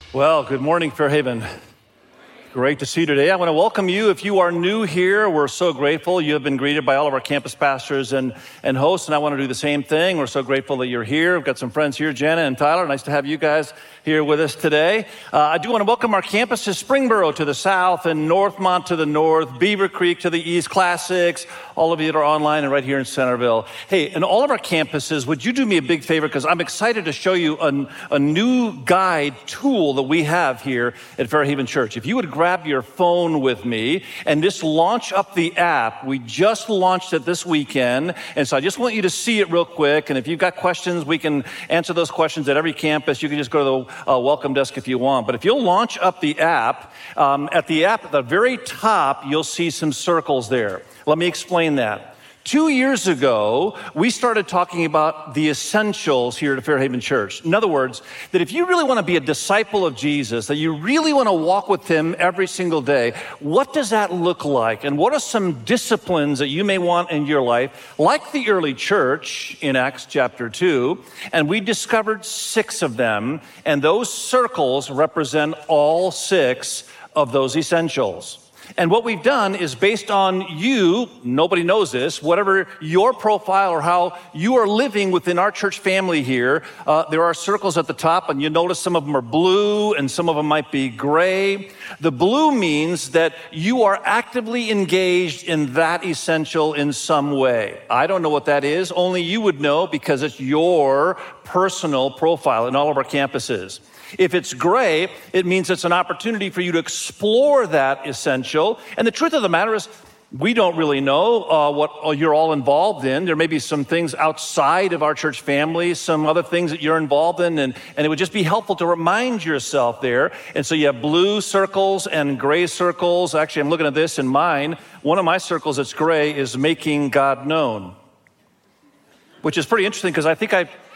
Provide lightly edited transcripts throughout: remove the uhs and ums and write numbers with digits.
Well, good morning, Fairhaven. Great to see you today. I want to welcome you. If you are new here, we're so grateful. You have been greeted by all of our campus pastors and hosts, and I want to do the same thing. We're so grateful that you're here. We've got some friends here, Jenna and Tyler. Nice to have you guys here with us today. I do want to welcome our campuses, Springboro to the south and Northmont to the north, Beaver Creek to the east, Classics, all of you that are online and right here in Centerville. Hey, and all of our campuses, would you do me a big favor? Because I'm excited to show you a new guide tool that we have here at Fairhaven Church. If you would grab your phone with me and just launch up the app. We just launched it this weekend, and so I just want you to see it real quick. And if you've got questions, we can answer those questions at every campus. You can just go to the welcome desk if you want. But if you'll launch up the app, at the very top, you'll see some circles there. Let me explain that. 2 years ago, we started talking about the essentials here at Fairhaven Church. In other words, that if you really want to be a disciple of Jesus, that you really want to walk with him every single day, what does that look like? And what are some disciplines that you may want in your life, like the early church in Acts chapter 2? And we discovered 6 of them, and those circles represent all 6 of those essentials. And what we've done is based on you, nobody knows this, whatever your profile or how you are living within our church family here, there are circles at the top, and you notice some of them are blue and some of them might be gray. The blue means that you are actively engaged in that essential in some way. I don't know what that is. Only you would know because it's your personal profile in all of our campuses. If it's gray, it means it's an opportunity for you to explore that essential. And the truth of the matter is, we don't really know what you're all involved in. There may be some things outside of our church family, some other things that you're involved in, and it would just be helpful to remind yourself there. And so you have blue circles and gray circles. Actually, I'm looking at this in mine. One of my circles that's gray is making God known, which is pretty interesting because I think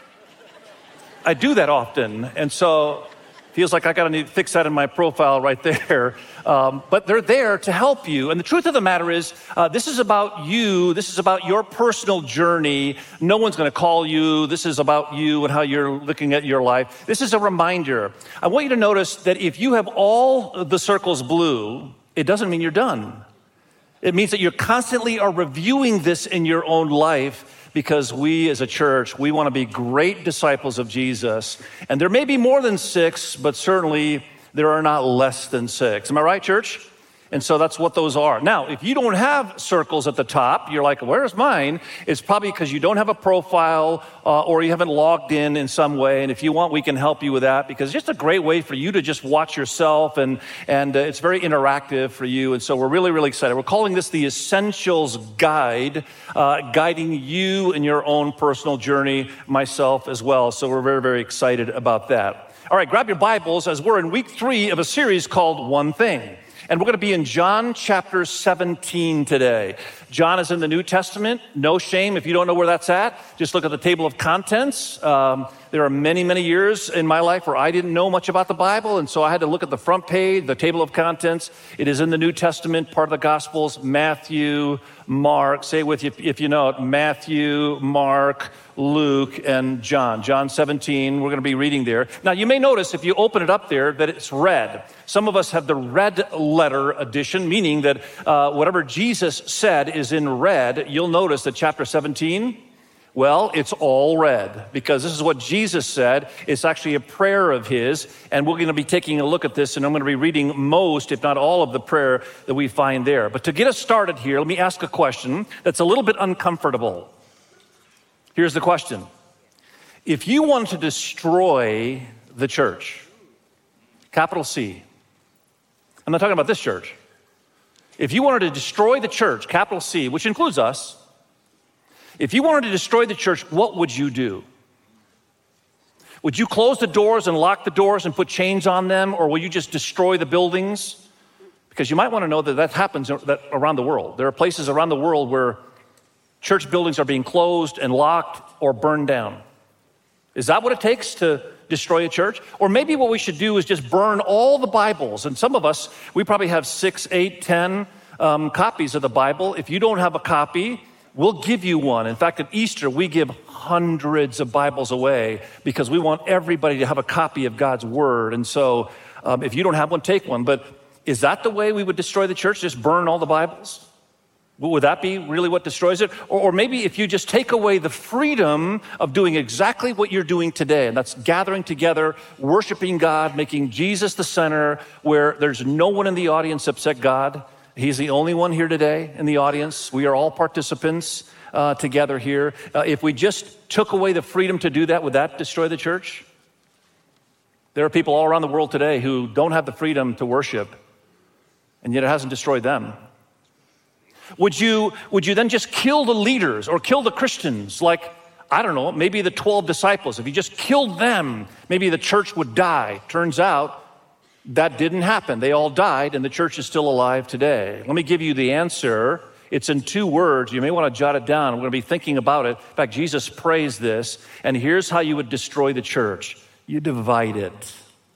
I do that often, and so feels like I got to fix that in my profile right there. But they're there to help you. And the truth of the matter is, this is about you. This is about your personal journey. No one's going to call you. This is about you and how you're looking at your life. This is a reminder. I want you to notice that if you have all the circles blue, it doesn't mean you're done. It means that you constantly are reviewing this in your own life, because we as a church, we want to be great disciples of Jesus. And there may be more than 6, but certainly there are not less than 6. Am I right, church? And so that's what those are. Now, if you don't have circles at the top, you're like, where's mine? It's probably because you don't have a profile or you haven't logged in some way. And if you want, we can help you with that, because it's just a great way for you to just watch yourself. And it's very interactive for you. And so we're really, really excited. We're calling this the Essentials Guide, guiding you in your own personal journey, myself as well. So we're very, very excited about that. All right, grab your Bibles as we're in week 3 of a series called One Thing. And we're going to be in John chapter 17 today. John is in the New Testament. No shame if you don't know where that's at. Just look at the table of contents. There are many, many years in my life where I didn't know much about the Bible, and so I had to look at the front page, the table of contents. It is in the New Testament, part of the Gospels, Matthew, Mark. Say it with you if you know it. Matthew, Mark, Luke, and John. John 17, we're going to be reading there. Now, you may notice if you open it up there that it's red. Some of us have the red letter edition, meaning that whatever Jesus said is in red. You'll notice that chapter 17, well, it's all red, because this is what Jesus said. It's actually a prayer of his, and we're going to be taking a look at this, and I'm going to be reading most, if not all, of the prayer that we find there. But to get us started here, let me ask a question that's a little bit uncomfortable. Here's the question. If you wanted to destroy the church, capital C, I'm not talking about this church. If you wanted to destroy the church, capital C, which includes us, if you wanted to destroy the church, what would you do? Would you close the doors and lock the doors and put chains on them, or will you just destroy the buildings? Because you might want to know that happens around the world. There are places around the world where church buildings are being closed and locked or burned down. Is that what it takes to destroy a church? Or maybe what we should do is just burn all the Bibles. And some of us, we probably have 6, 8, 10 copies of the Bible. If you don't have a copy, we'll give you one. In fact, at Easter, we give hundreds of Bibles away because we want everybody to have a copy of God's Word. And so if you don't have one, take one. But is that the way we would destroy the church? Just burn all the Bibles? Would that be really what destroys it? Or maybe if you just take away the freedom of doing exactly what you're doing today, and that's gathering together, worshiping God, making Jesus the center, where there's no one in the audience except God. He's the only one here today in the audience. We are all participants together here. If we just took away the freedom to do that, would that destroy the church? There are people all around the world today who don't have the freedom to worship, and yet it hasn't destroyed them. Would you then just kill the leaders or kill the Christians? Like, I don't know, maybe the 12 disciples. If you just killed them, maybe the church would die. Turns out that didn't happen. They all died, and the church is still alive today. Let me give you the answer. It's in 2 words. You may want to jot it down. We're going to be thinking about it. In fact, Jesus prays this, and here's how you would destroy the church. You divide it.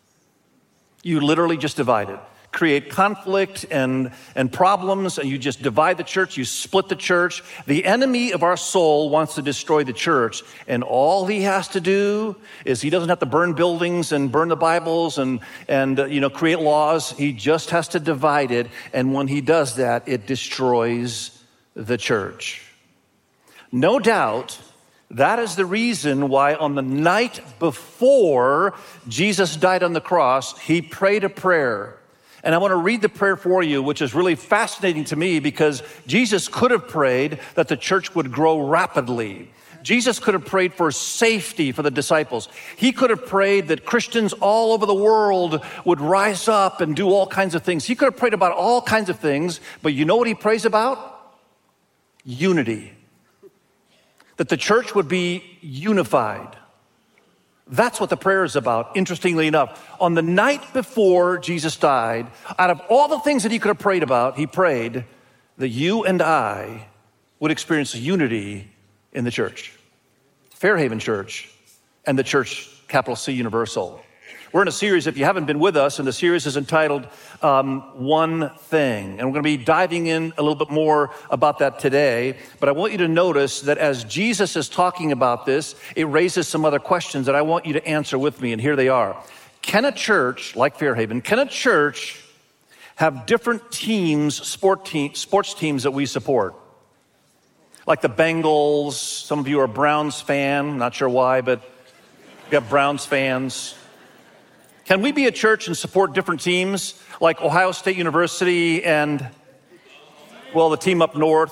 You literally just divide it. Create conflict and problems, and you just divide the church, you split the church. The enemy of our soul wants to destroy the church, and all he has to do is he doesn't have to burn buildings and burn the Bibles and create laws. He just has to divide it, and when he does that, it destroys the church. No doubt, that is the reason why on the night before Jesus died on the cross, he prayed a prayer. And I want to read the prayer for you, which is really fascinating to me because Jesus could have prayed that the church would grow rapidly. Jesus could have prayed for safety for the disciples. He could have prayed that Christians all over the world would rise up and do all kinds of things. He could have prayed about all kinds of things, but you know what he prays about? Unity. That the church would be unified. That's what the prayer is about, interestingly enough. On the night before Jesus died, out of all the things that he could have prayed about, he prayed that you and I would experience unity in the church. Fairhaven Church and the church, capital C Universal. We're in a series, if you haven't been with us, and the series is entitled One Thing. And we're going to be diving in a little bit more about that today. But I want you to notice that as Jesus is talking about this, it raises some other questions that I want you to answer with me. And here they are. Can a church, like Fairhaven, can a church have different teams, sports teams that we support? Like the Bengals, some of you are Browns fan, not sure why, but we have Browns fans. Can we be a church and support different teams like Ohio State University and, well, the team up north?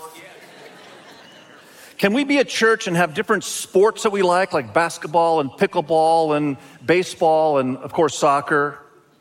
Can we be a church and have different sports that we like basketball and pickleball and baseball and, of course, soccer?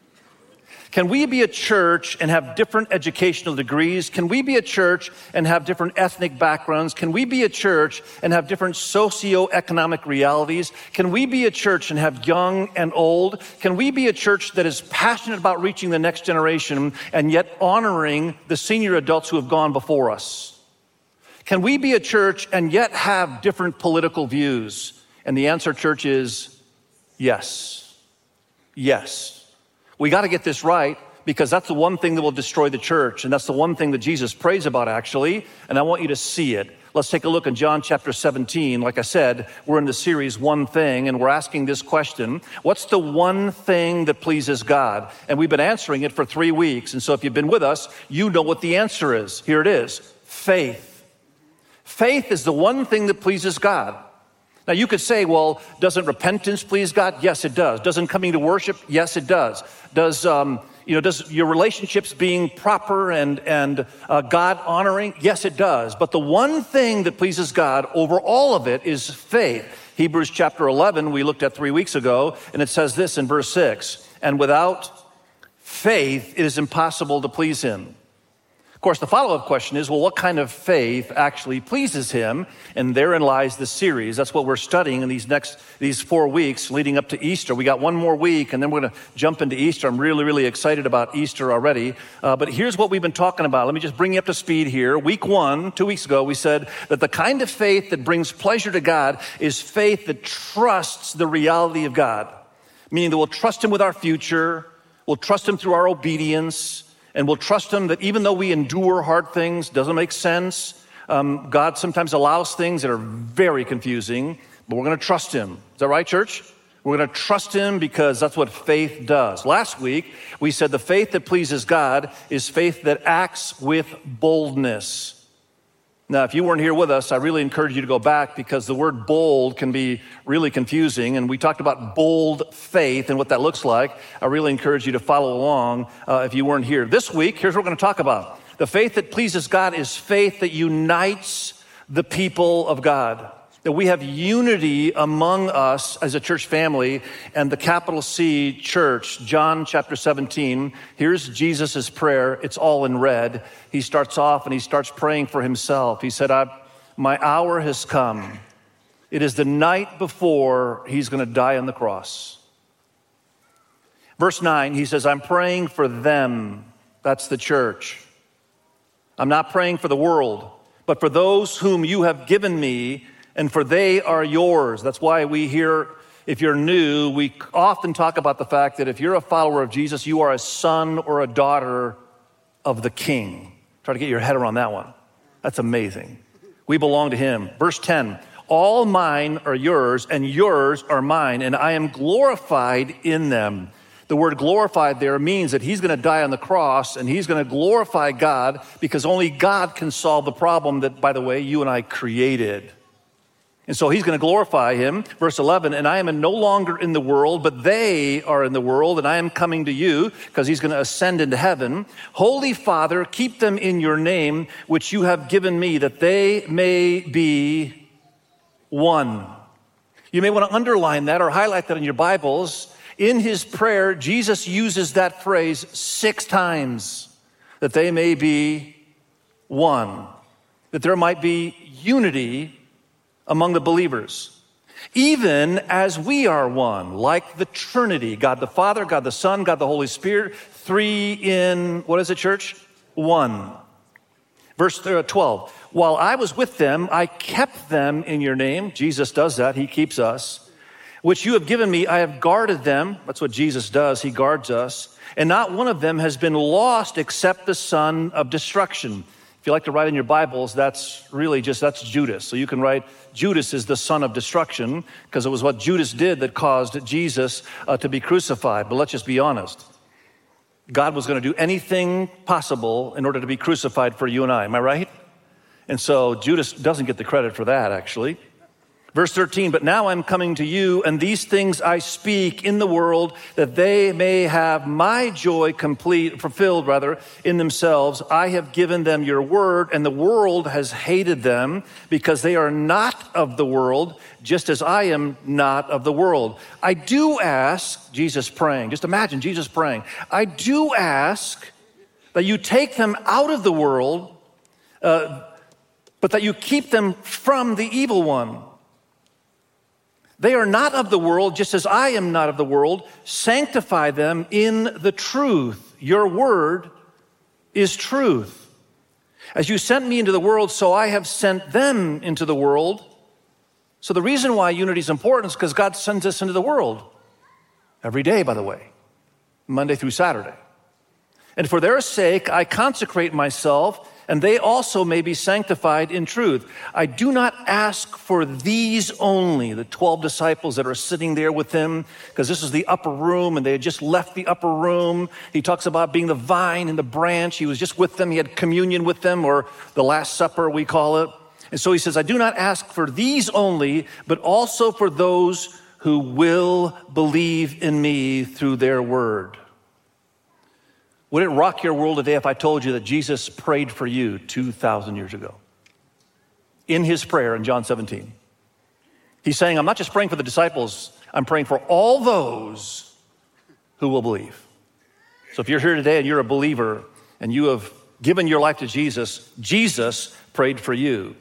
Can we be a church and have different educational degrees? Can we be a church and have different ethnic backgrounds? Can we be a church and have different socioeconomic realities? Can we be a church and have young and old? Can we be a church that is passionate about reaching the next generation and yet honoring the senior adults who have gone before us? Can we be a church and yet have different political views? And the answer, church, is yes. Yes. We got to get this right because that's the one thing that will destroy the church. And that's the one thing that Jesus prays about, actually. And I want you to see it. Let's take a look in John chapter 17. Like I said, we're in the series One Thing, and we're asking this question. What's the one thing that pleases God? And we've been answering it for 3 weeks. And so if you've been with us, you know what the answer is. Here it is. Faith. Faith is the one thing that pleases God. Now, you could say, well, doesn't repentance please God? Yes, it does. Doesn't coming to worship? Yes, it does. Does your relationships being proper and God honoring? Yes, it does. But the one thing that pleases God over all of it is faith. Hebrews chapter 11, we looked at 3 weeks ago, and it says this in verse 6, and without faith, it is impossible to please him. Of course, the follow-up question is, well, what kind of faith actually pleases him? And therein lies the series. That's what we're studying in these 4 weeks leading up to Easter. We got one more week, and then we're going to jump into Easter. I'm really, really excited about Easter already. But here's what we've been talking about. Let me just bring you up to speed here. Week 1, 2 weeks ago, we said that the kind of faith that brings pleasure to God is faith that trusts the reality of God, meaning that we'll trust him with our future, we'll trust him through our obedience, and we'll trust him that even though we endure hard things, doesn't make sense, God sometimes allows things that are very confusing, but we're going to trust him. Is that right, church? We're going to trust him because that's what faith does. Last week, we said the faith that pleases God is faith that acts with boldness. Now, if you weren't here with us, I really encourage you to go back because the word bold can be really confusing. And we talked about bold faith and what that looks like. I really encourage you to follow along if you weren't here. This week, here's what we're going to talk about. The faith that pleases God is faith that unites the people of God. That we have unity among us as a church family and the capital C church. John chapter 17, here's Jesus' prayer. It's all in red. He starts off and he starts praying for himself. He said, my hour has come. It is the night before he's going to die on the cross. Verse 9, he says, I'm praying for them. That's the church. I'm not praying for the world, but for those whom you have given me, and for they are yours. That's why we hear, if you're new, we often talk about the fact that if you're a follower of Jesus, you are a son or a daughter of the King. Try to get your head around that one. That's amazing. We belong to him. Verse 10, all mine are yours, and yours are mine, and I am glorified in them. The word glorified there means that he's going to die on the cross, and he's going to glorify God because only God can solve the problem that, by the way, you and I created. And so he's going to glorify him. Verse 11, and I am no longer in the world, but they are in the world, and I am coming to you, because he's going to ascend into heaven. Holy Father, keep them in your name, which you have given me, that they may be one. You may want to underline that or highlight that in your Bibles. In his prayer, Jesus uses that phrase 6 times, that they may be one, that there might be unity among the believers, even as we are one, like the Trinity, God the Father, God the Son, God the Holy Spirit, 3 in, what is it, church? 1. Verse 12, while I was with them, I kept them in your name. Jesus does that, he keeps us. Which you have given me, I have guarded them. That's what Jesus does, he guards us. And not one of them has been lost except the son of destruction. If you like to write in your Bibles, that's Judas. So you can write, Judas is the son of destruction, because it was what Judas did that caused Jesus to be crucified. But let's just be honest. God was going to do anything possible in order to be crucified for you and I. Am I right? And so Judas doesn't get the credit for that, actually. Verse 13, but now I'm coming to you, and these things I speak in the world, that they may have my joy fulfilled in themselves. I have given them your word, and the world has hated them, because they are not of the world, just as I am not of the world. I do ask, Jesus praying, just imagine Jesus praying, I do ask that you take them out of the world, but that you keep them from the evil one. They are not of the world, just as I am not of the world. Sanctify them in the truth. Your word is truth. As you sent me into the world, so I have sent them into the world. So the reason why unity is important is because God sends us into the world every day, by the way, Monday through Saturday. And for their sake, I consecrate myself, and they also may be sanctified in truth. I do not ask for these only, the 12 disciples that are sitting there with him, because this is the upper room, and they had just left the upper room. He talks about being the vine and the branch. He was just with them. He had communion with them, or the Last Supper, we call it. And so he says, I do not ask for these only, but also for those who will believe in me through their word. Would it rock your world today if I told you that Jesus prayed for you 2,000 years ago? In his prayer in John 17. He's saying, I'm not just praying for the disciples, I'm praying for all those who will believe. So if you're here today and you're a believer and you have given your life to Jesus, Jesus prayed for you.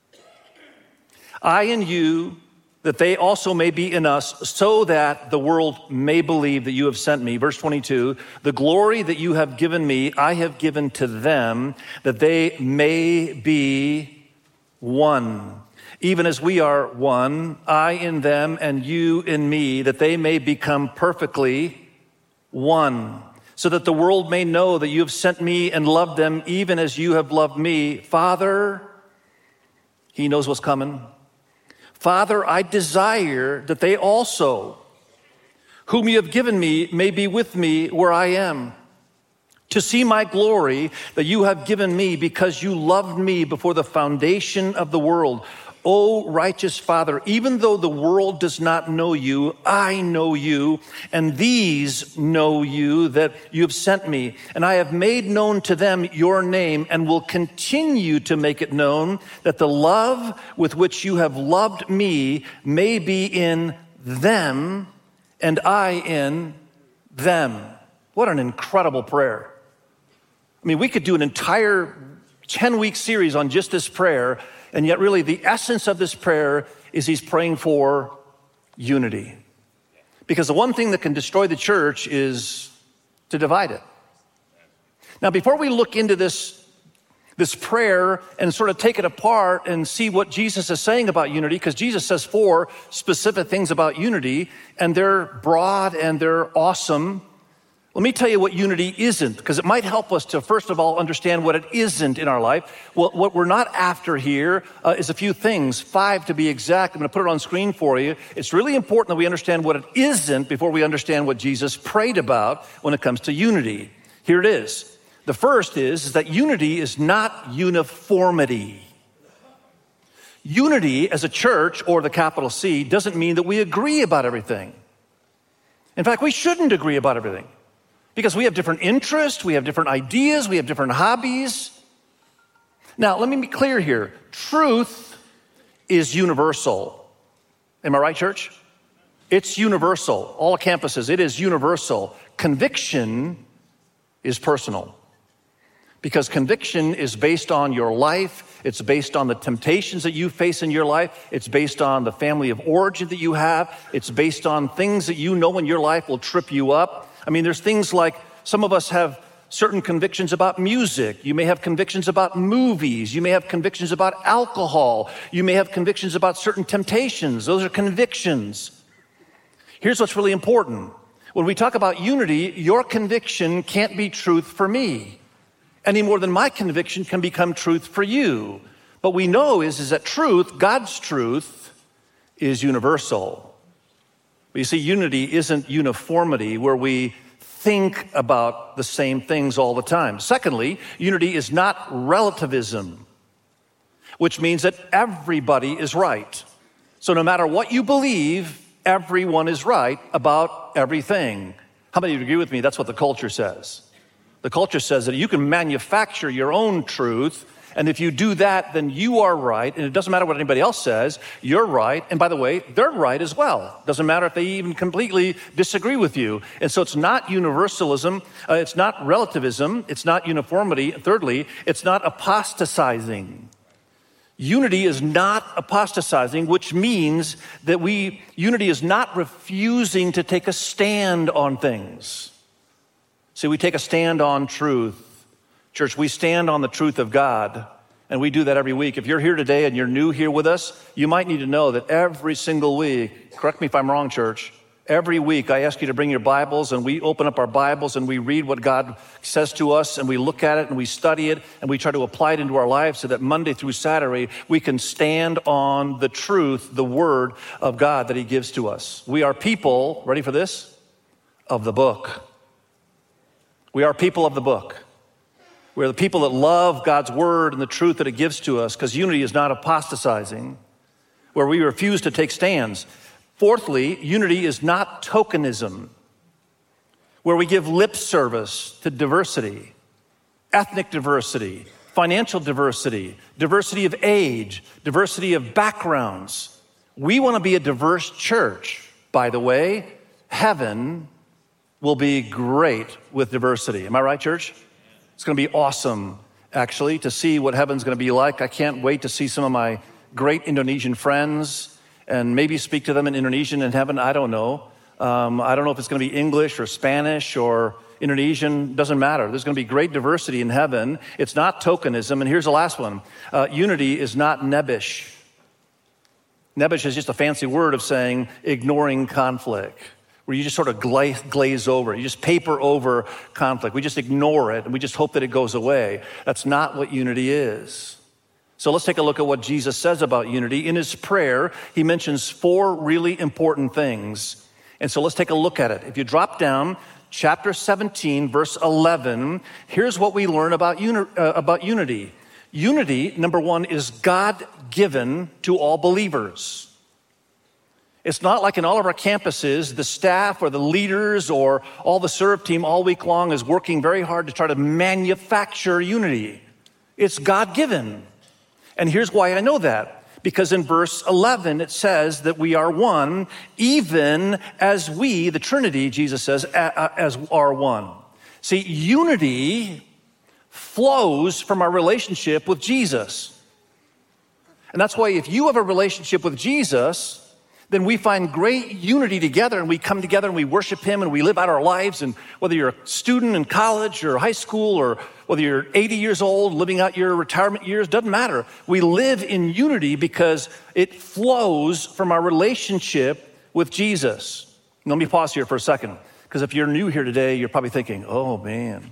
I and you, that they also may be in us, so that the world may believe that you have sent me. Verse 22, the glory that you have given me, I have given to them, that they may be one. Even as we are one, I in them and you in me, that they may become perfectly one, so that the world may know that you have sent me and loved them, even as you have loved me. Father, He knows what's coming. Father, I desire that they also, whom you have given me, may be with me where I am, to see my glory that you have given me because you loved me before the foundation of the world. O righteous Father, even though the world does not know you, I know you, and these know you, that you have sent me. And I have made known to them your name and will continue to make it known, that the love with which you have loved me may be in them and I in them. What an incredible prayer. I mean, we could do an entire 10-week series on just this prayer, and yet really the essence of this prayer is he's praying for unity. Because the one thing that can destroy the church is to divide it. Now, before we look into this prayer and sort of take it apart and see what Jesus is saying about unity, because Jesus says 4 specific things about unity, and they're broad and they're awesome. Let me tell you what unity isn't, because it might help us to, first of all, understand what it isn't in our life. Well, what we're not after here is a few things, 5 to be exact. I'm going to put it on screen for you. It's really important that we understand what it isn't before we understand what Jesus prayed about when it comes to unity. Here it is. The first is that unity is not uniformity. Unity as a church, or the capital C, doesn't mean that we agree about everything. In fact, we shouldn't agree about everything. Because we have different interests, we have different ideas, we have different hobbies. Now, let me be clear here. Truth is universal. Am I right, church? It's universal. All campuses, it is universal. Conviction is personal. Because conviction is based on your life. It's based on the temptations that you face in your life. It's based on the family of origin that you have. It's based on things that you know in your life will trip you up. I mean, there's things like some of us have certain convictions about music. You may have convictions about movies. You may have convictions about alcohol. You may have convictions about certain temptations. Those are convictions. Here's what's really important. When we talk about unity, your conviction can't be truth for me any more than my conviction can become truth for you. What we know is that truth, God's truth, is universal. But you see, unity isn't uniformity where we think about the same things all the time. Secondly, unity is not relativism, which means that everybody is right. So no matter what you believe, everyone is right about everything. How many of you agree with me? That's what the culture says. The culture says that you can manufacture your own truth, and if you do that, then you are right, and it doesn't matter what anybody else says, you're right, and by the way, they're right as well. Doesn't matter if they even completely disagree with you. And so it's not universalism, it's not relativism, it's not uniformity. Thirdly, it's not apostatizing. Unity is not apostatizing, which means that unity is not refusing to take a stand on things. See, we take a stand on truth. Church, we stand on the truth of God, and we do that every week. If you're here today and you're new here with us, you might need to know that every single week, correct me if I'm wrong, church, every week I ask you to bring your Bibles, and we open up our Bibles and we read what God says to us, and we look at it and we study it, and we try to apply it into our lives so that Monday through Saturday we can stand on the truth, the Word of God that He gives to us. We are people, ready for this, of the book. We are people of the book. We're the people that love God's word and the truth that it gives to us, because unity is not apostatizing, where we refuse to take stands. Fourthly, unity is not tokenism, where we give lip service to diversity, ethnic diversity, financial diversity, diversity of age, diversity of backgrounds. We want to be a diverse church. By the way, heaven will be great with diversity. Am I right, church? It's going to be awesome, actually, to see what heaven's going to be like. I can't wait to see some of my great Indonesian friends and maybe speak to them in Indonesian in heaven. I don't know. I don't know if it's going to be English or Spanish or Indonesian. Doesn't matter. There's going to be great diversity in heaven. It's not tokenism. And here's the last one. Unity is not nebbish. Nebbish is just a fancy word of saying ignoring conflict, where you just sort of glaze over. You just paper over conflict. We just ignore it, and we just hope that it goes away. That's not what unity is. So let's take a look at what Jesus says about unity. In his prayer, he mentions 4 really important things. And so let's take a look at it. If you drop down chapter 17, verse 11, here's what we learn about unity. Unity, number 1, is God-given to all believers. It's not like in all of our campuses, the staff or the leaders or all the serve team all week long is working very hard to try to manufacture unity. It's God-given. And here's why I know that. Because in verse 11, it says that we are one, even as we, the Trinity, Jesus says, as are one. See, unity flows from our relationship with Jesus. And that's why if you have a relationship with Jesus, then we find great unity together, and we come together and we worship him and we live out our lives. And whether you're a student in college or high school, or whether you're 80 years old living out your retirement years, doesn't matter. We live in unity because it flows from our relationship with Jesus. Let me pause here for a second, because if you're new here today, you're probably thinking, oh man,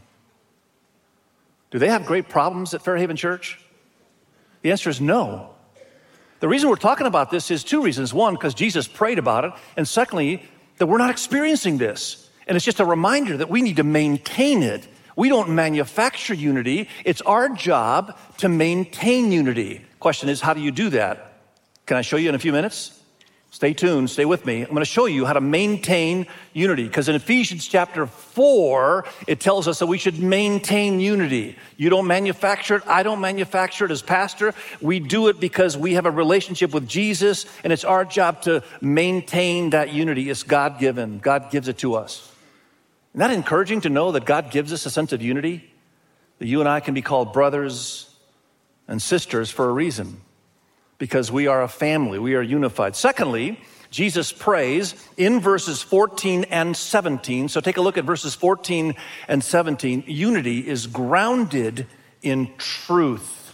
do they have great problems at Fairhaven Church? The answer is no. The reason we're talking about this is 2 reasons. 1, because Jesus prayed about it. And secondly, that we're not experiencing this. And it's just a reminder that we need to maintain it. We don't manufacture unity. It's our job to maintain unity. Question is, how do you do that? Can I show you in a few minutes? Stay tuned, stay with me. I'm going to show you how to maintain unity, because in Ephesians chapter 4, it tells us that we should maintain unity. You don't manufacture it. I don't manufacture it as pastor. We do it because we have a relationship with Jesus, and it's our job to maintain that unity. It's God-given. God gives it to us. Isn't that encouraging to know that God gives us a sense of unity? That you and I can be called brothers and sisters for a reason. Because we are a family, we are unified. Secondly, Jesus prays in verses 14 and 17. So take a look at verses 14 and 17. Unity is grounded in truth.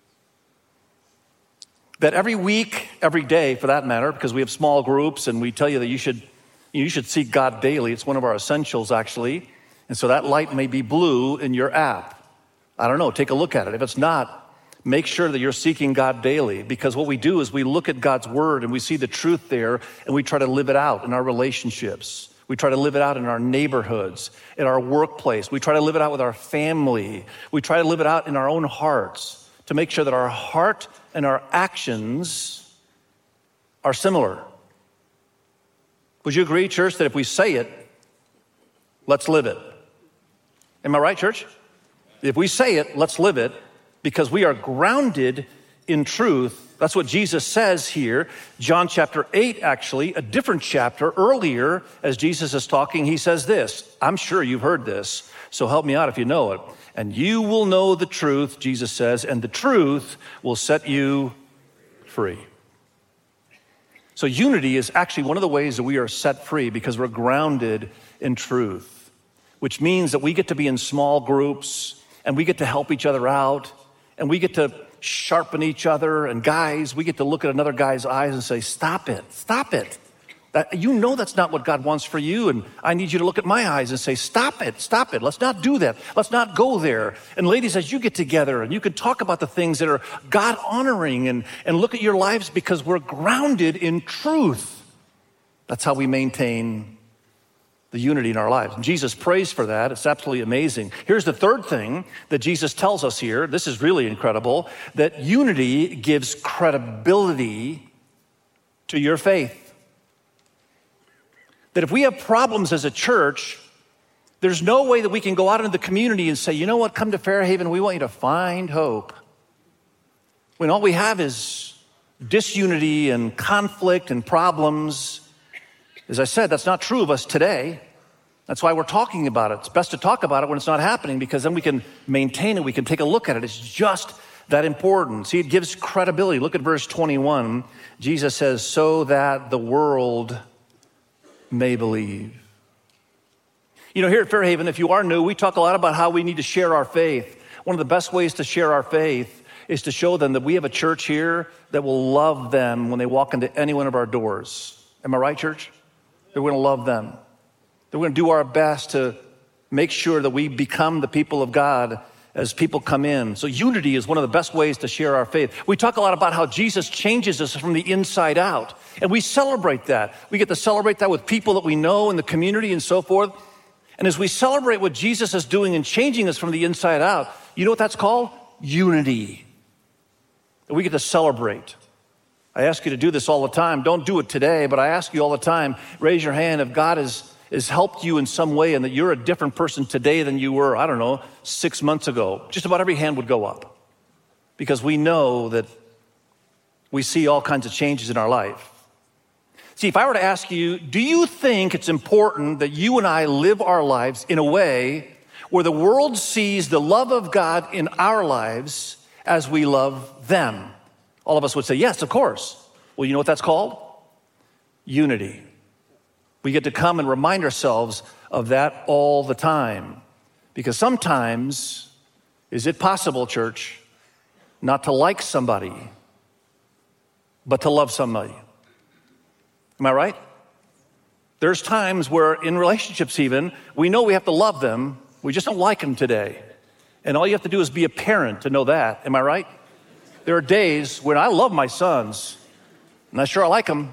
That every week, every day for that matter, because we have small groups and we tell you that you should seek God daily. It's one of our essentials actually. And so that light may be blue in your app. I don't know, take a look at it. If it's not, make sure that you're seeking God daily, because what we do is we look at God's word and we see the truth there, and we try to live it out in our relationships. We try to live it out in our neighborhoods, in our workplace. We try to live it out with our family. We try to live it out in our own hearts to make sure that our heart and our actions are similar. Would you agree, church, that if we say it, let's live it? Am I right, church? If we say it, let's live it. Because we are grounded in truth. That's what Jesus says here. John chapter 8, actually, a different chapter earlier, as Jesus is talking, he says this. I'm sure you've heard this, so help me out if you know it. And you will know the truth, Jesus says, and the truth will set you free. So unity is actually one of the ways that we are set free, because we're grounded in truth, which means that we get to be in small groups and we get to help each other out. And we get to sharpen each other. And guys, we get to look at another guy's eyes and say, stop it, stop it. You know that's not what God wants for you. And I need you to look at my eyes and say, stop it, stop it. Let's not do that. Let's not go there. And ladies, as you get together and you can talk about the things that are God-honoring and look at your lives, because we're grounded in truth. That's how we maintain the unity in our lives. And Jesus prays for that. It's absolutely amazing. Here's the third thing that Jesus tells us here. This is really incredible, that unity gives credibility to your faith. That if we have problems as a church, there's no way that we can go out into the community and say, you know what, come to Fairhaven, we want you to find hope. When all we have is disunity and conflict and problems. As I said, that's not true of us today. That's why we're talking about it. It's best to talk about it when it's not happening, because then we can maintain it. We can take a look at it. It's just that important. See, it gives credibility. Look at verse 21. Jesus says, so that the world may believe. You know, here at Fairhaven, if you are new, we talk a lot about how we need to share our faith. One of the best ways to share our faith is to show them that we have a church here that will love them when they walk into any one of our doors. Am I right, church? That we're going to love them. That we're going to do our best to make sure that we become the people of God as people come in. So unity is one of the best ways to share our faith. We talk a lot about how Jesus changes us from the inside out, and we celebrate that. We get to celebrate that with people that we know in the community and so forth. And as we celebrate what Jesus is doing and changing us from the inside out, you know what that's called? Unity. And we get to celebrate. I ask you to do this all the time. Don't do it today, but I ask you all the time, raise your hand if God has helped you in some way and that you're a different person today than you were, 6 months ago. Just about every hand would go up because we know that we see all kinds of changes in our life. See, if I were to ask you, do you think it's important that you and I live our lives in a way where the world sees the love of God in our lives as we love them? All of us would say, yes, of course. Well, you know what that's called? Unity. We get to come and remind ourselves of that all the time. Because sometimes, is it possible, church, not to like somebody, but to love somebody? Am I right? There's times where in relationships even, we know we have to love them, we just don't like them today. And all you have to do is be a parent to know that. Am I right? There are days when I love my sons, and I'm sure I like them,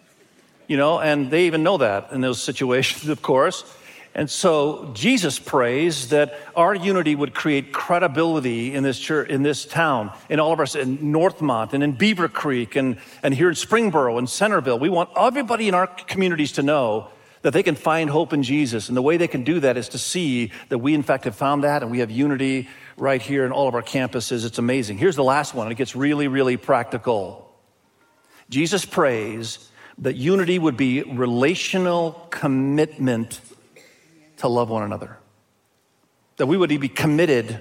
and they even know that in those situations, of course. And so Jesus prays that our unity would create credibility in this church, in this town, in all of us, in Northmont and in Beaver Creek and here in Springboro and Centerville. We want everybody in our communities to know that they can find hope in Jesus. And the way they can do that is to see that we, in fact, have found that and we have unity right here in all of our campuses. It's amazing. Here's the last one. It gets really, really practical. Jesus prays that unity would be relational commitment to love one another. That we would be committed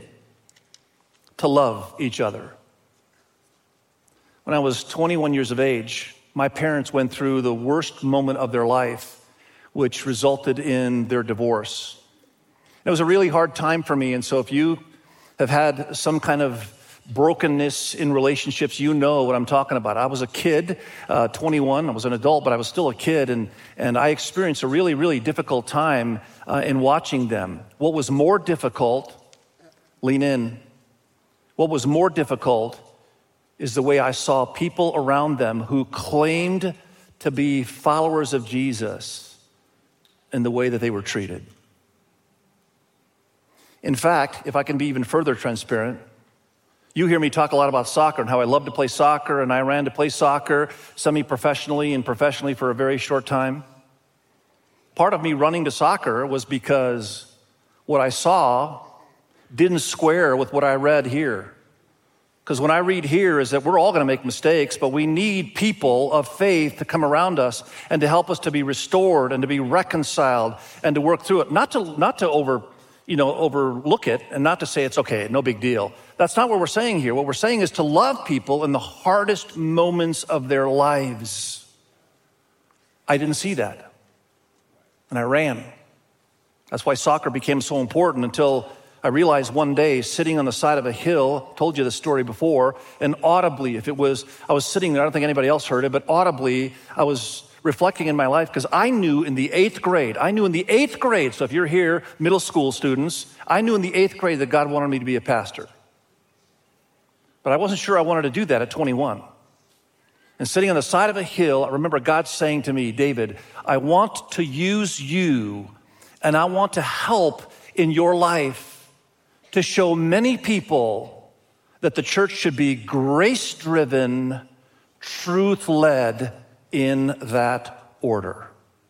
to love each other. When I was 21 years of age, my parents went through the worst moment of their life, which resulted in their divorce. It was a really hard time for me, and so if you have had some kind of brokenness in relationships, you know what I'm talking about. I was a kid, 21. I was an adult, but I was still a kid, and I experienced a really, really difficult time in watching them. What was more difficult, lean in, what was more difficult is the way I saw people around them who claimed to be followers of Jesus and the way that they were treated. In fact, if I can be even further transparent, you hear me talk a lot about soccer and how I love to play soccer, and I ran to play soccer semi-professionally and professionally for a very short time. Part of me running to soccer was because what I saw didn't square with what I read here. Because when I read here is that we're all going to make mistakes, but we need people of faith to come around us and to help us to be restored and to be reconciled and to work through it. Not to overlook it and not to say it's okay, no big deal. That's not what we're saying here. What we're saying is to love people in the hardest moments of their lives. I didn't see that. And I ran. That's why soccer became so important until I realized one day sitting on the side of a hill, told you this story before, and audibly, I was sitting there, I don't think anybody else heard it, but audibly I was reflecting in my life because I knew in the 8th grade, so if you're here, middle school students, I knew in the 8th grade that God wanted me to be a pastor. But I wasn't sure I wanted to do that at 21. And sitting on the side of a hill, I remember God saying to me, David, I want to use you and I want to help in your life to show many people that the church should be grace-driven, truth-led in that order.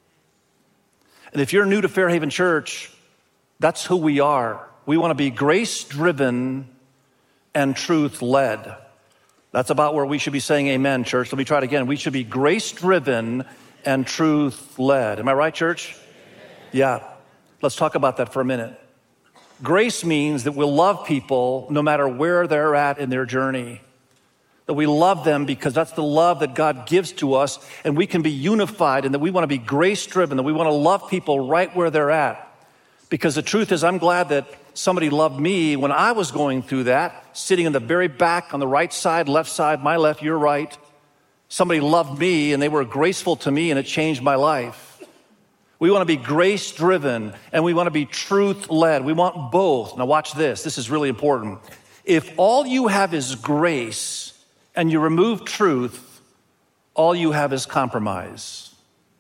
And if you're new to Fairhaven Church, that's who we are. We want to be grace-driven and truth-led. That's about where we should be saying amen, church. Let me try it again. We should be grace-driven and truth-led. Am I right, church? Yeah. Let's talk about that for a minute. Grace means that we'll love people no matter where they're at in their journey. That we love them because that's the love that God gives to us, and we can be unified, and that we want to be grace-driven, that we want to love people right where they're at. Because the truth is, I'm glad that somebody loved me when I was going through that, sitting in the very back on the right side, left side, my left, your right. Somebody loved me, and they were graceful to me, and it changed my life. We want to be grace-driven, and we want to be truth-led. We want both. Now watch this. This is really important. If all you have is grace and you remove truth, all you have is compromise.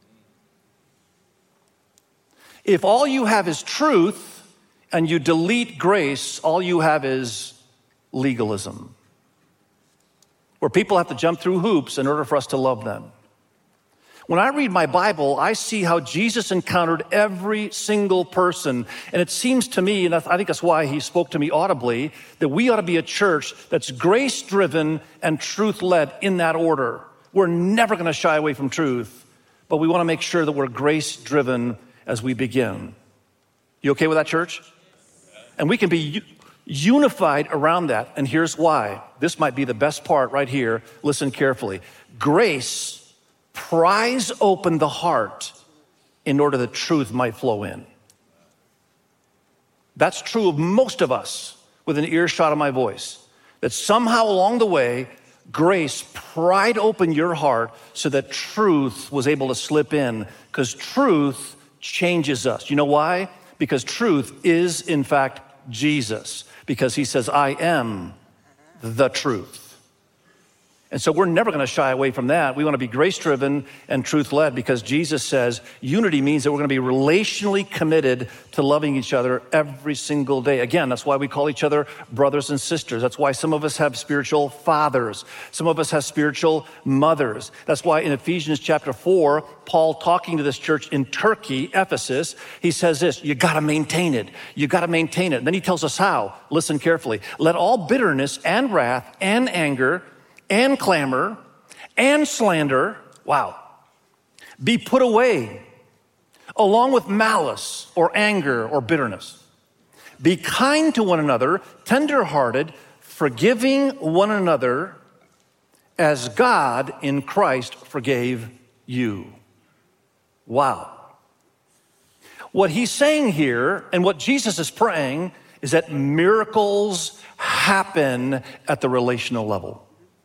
If all you have is truth and you delete grace, all you have is legalism, where people have to jump through hoops in order for us to love them. When I read my Bible, I see how Jesus encountered every single person. And it seems to me, and I think that's why he spoke to me audibly, that we ought to be a church that's grace-driven and truth-led in that order. We're never going to shy away from truth, but we want to make sure that we're grace-driven as we begin. You okay with that, church? And we can be unified around that. And here's why. This might be the best part right here. Listen carefully. Grace pries open the heart in order that truth might flow in. That's true of most of us within earshot of my voice. That somehow along the way, grace pried open your heart so that truth was able to slip in, because truth changes us. You know why? Because truth is, in fact, Jesus. Because he says, I am the truth. And so we're never going to shy away from that. We want to be grace-driven and truth-led, because Jesus says unity means that we're going to be relationally committed to loving each other every single day. Again, that's why we call each other brothers and sisters. That's why some of us have spiritual fathers. Some of us have spiritual mothers. That's why in Ephesians chapter 4, Paul, talking to this church in Turkey, Ephesus, he says this: you got to maintain it. You got to maintain it. And then he tells us how. Listen carefully. Let all bitterness and wrath and anger and clamor and slander, be put away, along with malice or anger or bitterness. Be kind to one another, tender-hearted, forgiving one another as God in Christ forgave you. Wow. What he's saying here, and what Jesus is praying, is that miracles happen at the relational level.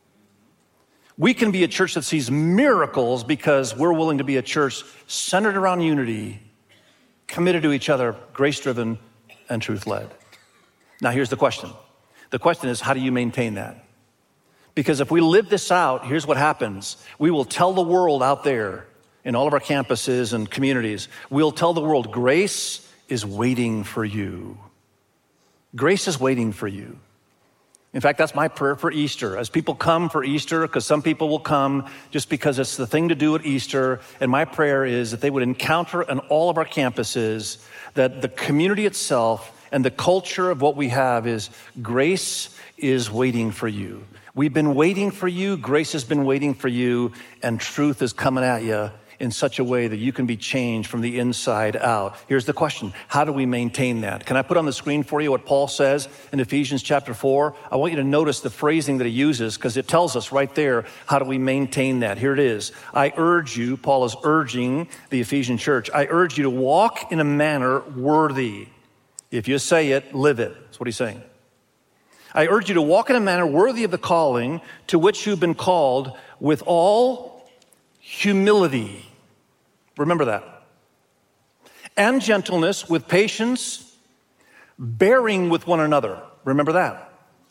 We can be a church that sees miracles because we're willing to be a church centered around unity, committed to each other, grace-driven and truth-led. Now, here's the question. The question is, how do you maintain that? Because if we live this out, here's what happens. We will tell the world out there in all of our campuses and communities, we'll tell the world, grace is waiting for you. Grace is waiting for you. In fact, that's my prayer for Easter. As people come for Easter, because some people will come just because it's the thing to do at Easter, and my prayer is that they would encounter on all of our campuses that the community itself and the culture of what we have is grace is waiting for you. We've been waiting for you, grace has been waiting for you, and truth is coming at you in such a way that you can be changed from the inside out. Here's the question. How do we maintain that? Can I put on the screen for you what Paul says in Ephesians chapter 4? I want you to notice the phrasing that he uses, because it tells us right there, how do we maintain that? Here it is. I urge you, Paul is urging the Ephesian church, I urge you to walk in a manner worthy. If you say it, live it. That's what he's saying. I urge you to walk in a manner worthy of the calling to which you've been called, with all humility. Remember that. And gentleness, with patience, bearing with one another. Remember that.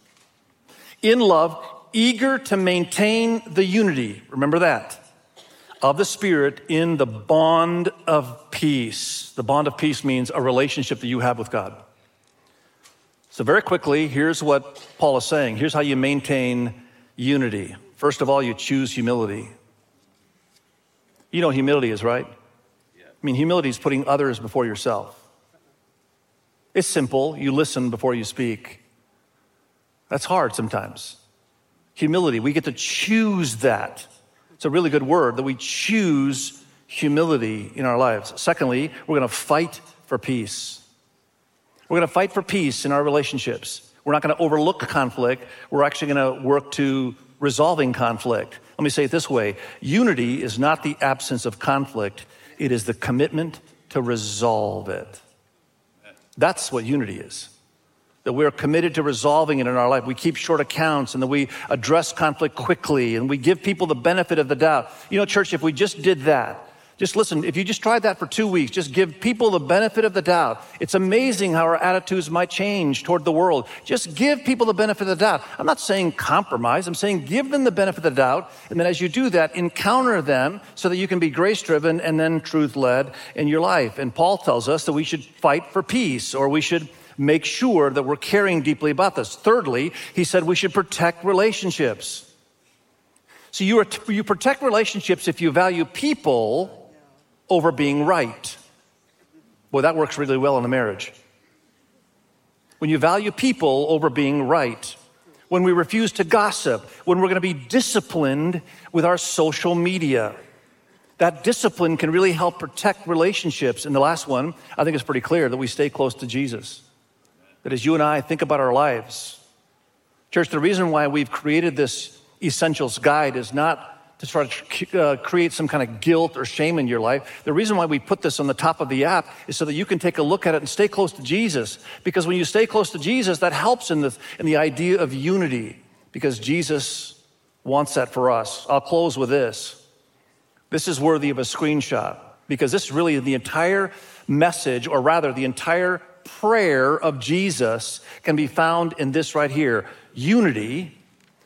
In love, eager to maintain the unity. Remember that. Of the Spirit in the bond of peace. The bond of peace means a relationship that you have with God. So very quickly, here's what Paul is saying. Here's how you maintain unity. First of all, you choose humility. You know what humility is, right? I mean, humility is putting others before yourself. It's simple. You listen before you speak. That's hard sometimes. Humility, we get to choose that. It's a really good word, that we choose humility in our lives. Secondly, we're going to fight for peace. We're going to fight for peace in our relationships. We're not going to overlook conflict. We're actually going to work to resolving conflict. Let me say it this way. Unity is not the absence of conflict. It is the commitment to resolve it. That's what unity is. That we're committed to resolving it in our life. We keep short accounts, and that we address conflict quickly, and we give people the benefit of the doubt. You know, church, if we just did that, Just listen, if you just try that for 2 weeks, just give people the benefit of the doubt. It's amazing how our attitudes might change toward the world. Just give people the benefit of the doubt. I'm not saying compromise. I'm saying give them the benefit of the doubt. And then as you do that, encounter them so that you can be grace-driven and then truth-led in your life. And Paul tells us that we should fight for peace, or we should make sure that we're caring deeply about this. Thirdly, he said we should protect relationships. So you protect relationships if you value people over being right. Boy, that works really well in a marriage. When you value people over being right. When we refuse to gossip. When we're going to be disciplined with our social media. That discipline can really help protect relationships. And the last one, I think it's pretty clear, that we stay close to Jesus. That as you and I think about our lives. Church, the reason why we've created this Essentials Guide is not to try to create some kind of guilt or shame in your life. The reason why we put this on the top of the app is so that you can take a look at it and stay close to Jesus. Because when you stay close to Jesus, that helps in the idea of unity. Because Jesus wants that for us. I'll close with this. This is worthy of a screenshot. Because this is really the entire message, or rather the entire prayer of Jesus can be found in this right here. Unity,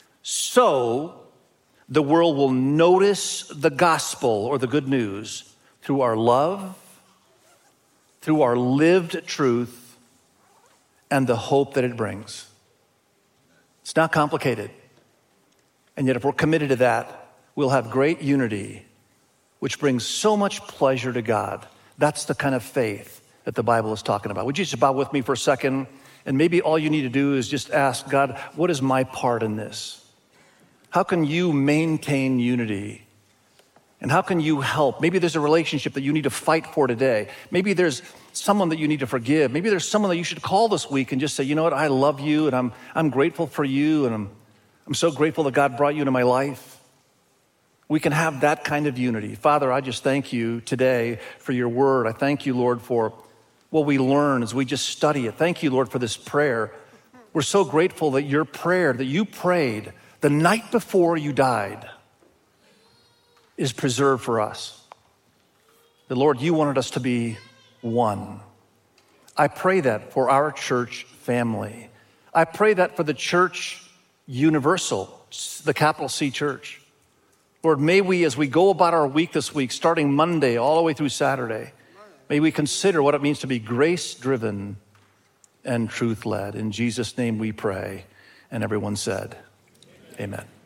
so the world will notice the gospel or the good news through our love, through our lived truth, and the hope that it brings. It's not complicated. And yet if we're committed to that, we'll have great unity, which brings so much pleasure to God. That's the kind of faith that the Bible is talking about. Would you just bow with me for a second? And maybe all you need to do is just ask God, what is my part in this? How can you maintain unity? And how can you help? Maybe there's a relationship that you need to fight for today. Maybe there's someone that you need to forgive. Maybe there's someone that you should call this week and just say, you know what, I love you and I'm grateful for you and I'm so grateful that God brought you into my life. We can have that kind of unity. Father, I just thank you today for your word. I thank you, Lord, for what we learn as we just study it. Thank you, Lord, for this prayer. We're so grateful that your prayer, that you prayed the night before you died, is preserved for us. The Lord, you wanted us to be one. I pray that for our church family. I pray that for the church universal, the capital C church. Lord, may we, as we go about our week this week, starting Monday all the way through Saturday, may we consider what it means to be grace-driven and truth-led. In Jesus' name we pray. And everyone said, amen.